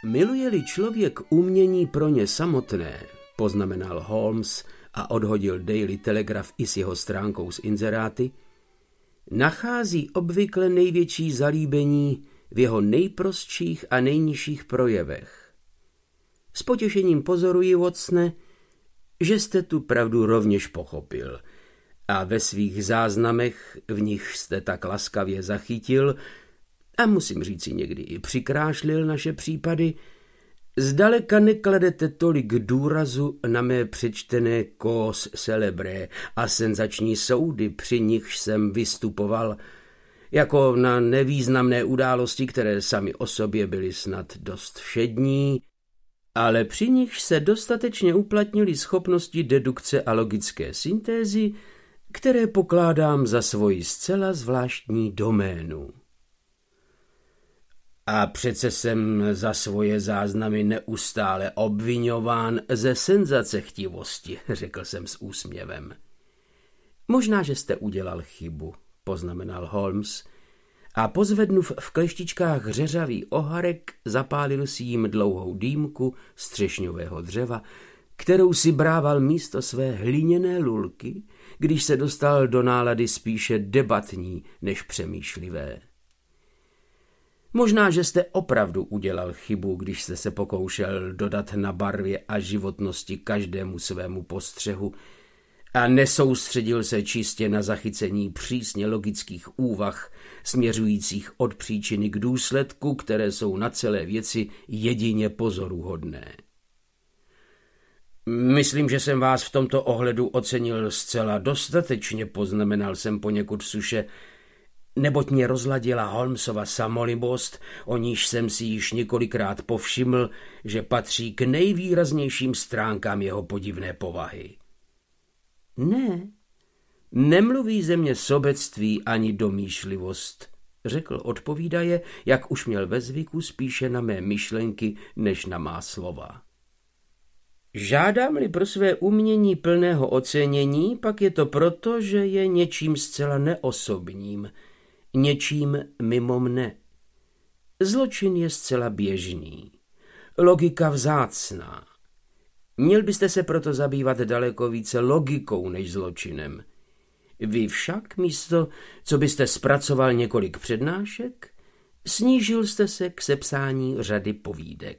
Miluje-li člověk umění pro ně samotné, poznamenal Holmes a odhodil Daily Telegraph i s jeho stránkou s inzeráty, nachází obvykle největší zalíbení v jeho nejprostších a nejnižších projevech. S potěšením pozoruji, Watsone, že jste tu pravdu rovněž pochopil a ve svých záznamech, v nich jste tak laskavě zachytil a musím říci někdy i přikrášlil naše případy, zdaleka nekladete tolik důrazu na mé přečtené cause célébré a senzační soudy, při nichž jsem vystupoval, jako na nevýznamné události, které sami o sobě byly snad dost všední, ale při nichž se dostatečně uplatnily schopnosti dedukce a logické syntézy, které pokládám za svoji zcela zvláštní doménu. A přece jsem za svoje záznamy neustále obviňován ze senzacechtivosti, řekl jsem s úsměvem. Možná, že jste udělal chybu, poznamenal Holmes, a pozvednuv v kleštičkách řeřavý oharek, zapálil si jim dlouhou dýmku z třešňového dřeva, kterou si brával místo své hliněné lulky, když se dostal do nálady spíše debatní než přemýšlivé. Možná, že jste opravdu udělal chybu, když jste se pokoušel dodat na barvě a životnosti každému svému postřehu a nesoustředil se čistě na zachycení přísně logických úvah směřujících od příčiny k důsledku, které jsou na celé věci jedině pozoruhodné. Myslím, že jsem vás v tomto ohledu ocenil zcela dostatečně, poznamenal jsem poněkud suše, neboť mě rozladila Holmesova samolibost, o níž jsem si již několikrát povšiml, že patří k nejvýraznějším stránkám jeho podivné povahy. Ne, nemluví ze mě sobectví ani domýšlivost, řekl odpovídaje, jak už měl ve zvyku spíše na mé myšlenky, než na má slova. Žádám-li pro své umění plného ocenění, pak je to proto, že je něčím zcela neosobním, něčím mimo mne. Zločin je zcela běžný, logika vzácná. Měl byste se proto zabývat daleko více logikou než zločinem. Vy však místo, co byste zpracoval několik přednášek, snížil jste se k sepsání řady povídek.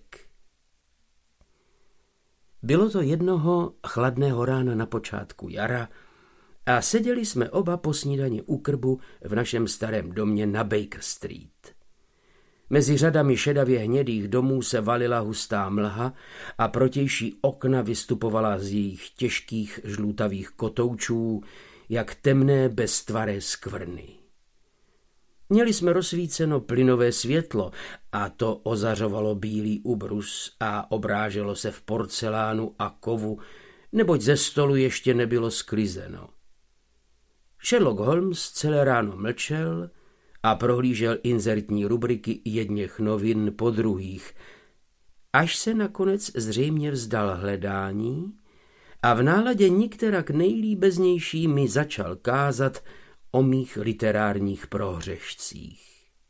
Bylo to jednoho chladného rána na počátku jara a seděli jsme oba po snídani u krbu v našem starém domě na Baker Street. Mezi řadami šedavě hnědých domů se valila hustá mlha a protější okna vystupovala z jejich těžkých žlutavých kotoučů, jak temné beztvaré skvrny. Měli jsme rozsvíceno plynové světlo a to ozařovalo bílý ubrus a obráželo se v porcelánu a kovu, neboť ze stolu ještě nebylo sklizeno. Sherlock Holmes celé ráno mlčel a prohlížel inzertní rubriky jedněch novin po druhých, až se nakonec zřejmě vzdal hledání a v náladě nikterak nejlíbeznější mi začal kázat o mých literárních prohřešcích.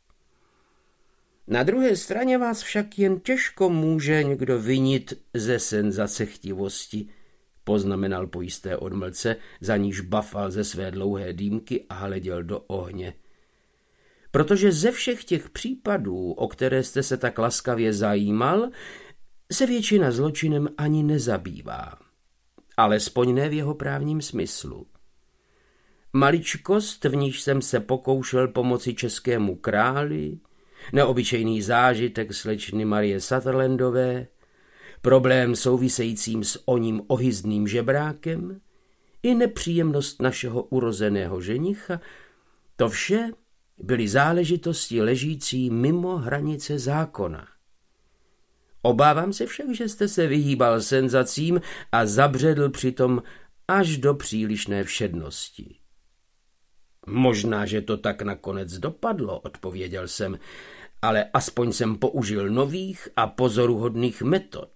Na druhé straně vás však jen těžko může někdo vinit ze senzacechtivosti, poznamenal po jisté odmlce, za níž bafal ze své dlouhé dýmky a hleděl do ohně. Protože ze všech těch případů, o které jste se tak laskavě zajímal, se většina zločinem ani nezabývá. Alespoň ne v jeho právním smyslu. Maličkost, v níž jsem se pokoušel pomoci českému králi, neobyčejný zážitek slečny Marie Sutherlandové, problém souvisejícím s oním ohyzdným žebrákem i nepříjemnost našeho urozeného ženicha, to vše byly záležitosti ležící mimo hranice zákona. Obávám se však, že jste se vyhýbal senzacím a zabředl přitom až do přílišné všednosti. Možná, že to tak nakonec dopadlo, odpověděl jsem, ale aspoň jsem použil nových a pozoruhodných metod.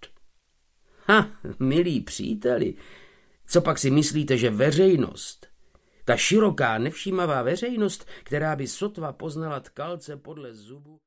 Milí příteli, co pak si myslíte, že veřejnost, ta široká, nevšímavá veřejnost, která by sotva poznala tkalce podle zubu,